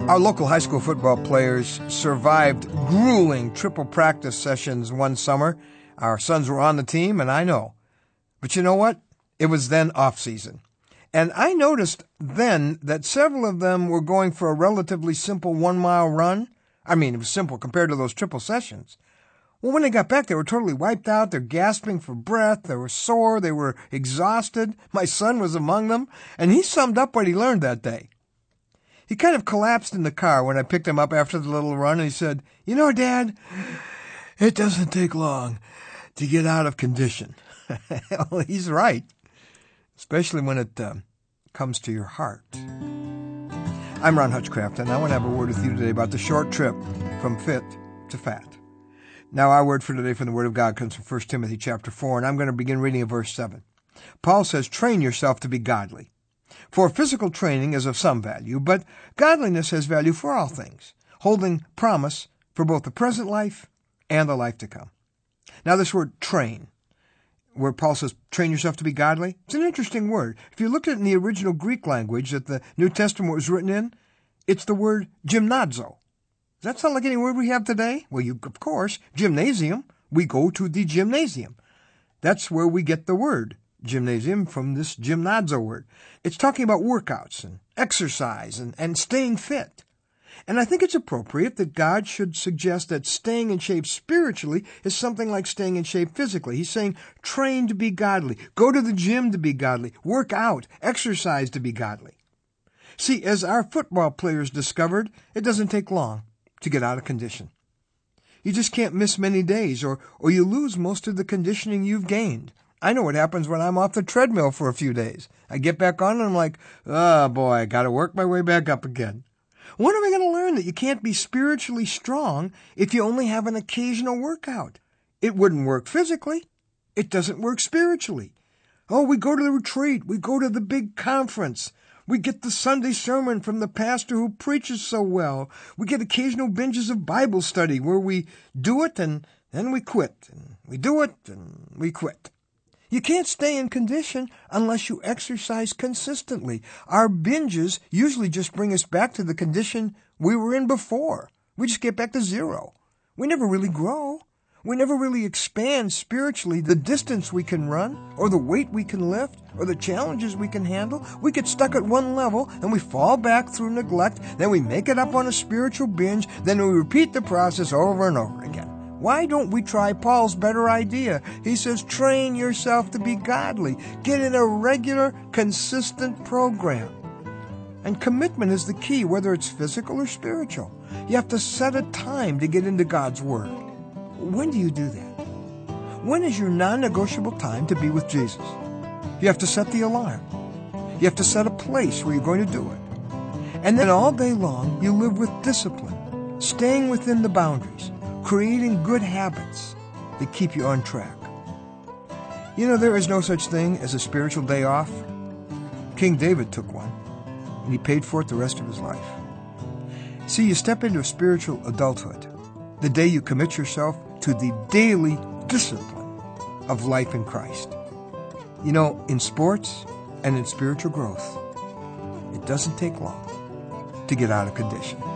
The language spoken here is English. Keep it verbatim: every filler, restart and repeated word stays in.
Our local high school football players survived grueling triple practice sessions one summer. Our sons were on the team, and I know. But you know what? It was then off season. And I noticed then that several of them were going for a relatively simple one-mile run. I mean, it was simple compared to those triple sessions. Well, when they got back, they were totally wiped out. They're gasping for breath. They were sore. They were exhausted. My son was among them, and he summed up what he learned that day. He kind of collapsed in the car when I picked him up after the little run, and he said, "You know, Dad, it doesn't take long to get out of condition." Well, he's right, especially when it uh, comes to your heart. I'm Ron Hutchcraft, and I want to have a word with you today about the short trip from fit to fat. Now, our word for today from the Word of God comes from First Timothy chapter four, and I'm going to begin reading at verse seven. Paul says, "Train yourself to be godly. For physical training is of some value, but godliness has value for all things, holding promise for both the present life and the life to come." Now, this word train, where Paul says, train yourself to be godly, it's an interesting word. If you look at it in the original Greek language that the New Testament was written in, it's the word gymnazo. Does that sound like any word we have today? Well, you, of course, gymnasium. We go to the gymnasium. That's where we get the word gymnasium from this gymnazo word. It's talking about workouts and exercise and, and staying fit. And I think it's appropriate that God should suggest that staying in shape spiritually is something like staying in shape physically. He's saying train to be godly, go to the gym to be godly, work out, exercise to be godly. See, as our football players discovered, it doesn't take long to get out of condition. You just can't miss many days, or, or you lose most of the conditioning you've gained. I know what happens when I'm off the treadmill for a few days. I get back on and I'm like, oh boy, I got to work my way back up again. When am I going to learn that you can't be spiritually strong if you only have an occasional workout? It wouldn't work physically. It doesn't work spiritually. Oh, we go to the retreat. We go to the big conference. We get the Sunday sermon from the pastor who preaches so well. We get occasional binges of Bible study where we do it and then we quit. And we do it and we quit. You can't stay in condition unless you exercise consistently. Our binges usually just bring us back to the condition we were in before. We just get back to zero. We never really grow. We never really expand spiritually the distance we can run, or the weight we can lift, or the challenges we can handle. We get stuck at one level, and we fall back through neglect. Then we make it up on a spiritual binge. Then we repeat the process over and over again. Why don't we try Paul's better idea? He says, train yourself to be godly. Get in a regular, consistent program. And commitment is the key, whether it's physical or spiritual. You have to set a time to get into God's Word. When do you do that? When is your non-negotiable time to be with Jesus? You have to set the alarm. You have to set a place where you're going to do it. And then all day long, you live with discipline, staying within the boundaries, creating good habits that keep you on track. You know, there is no such thing as a spiritual day off. King David took one, and he paid for it the rest of his life. See, you step into spiritual adulthood the day you commit yourself to the daily discipline of life in Christ. You know, in sports and in spiritual growth, it doesn't take long to get out of condition.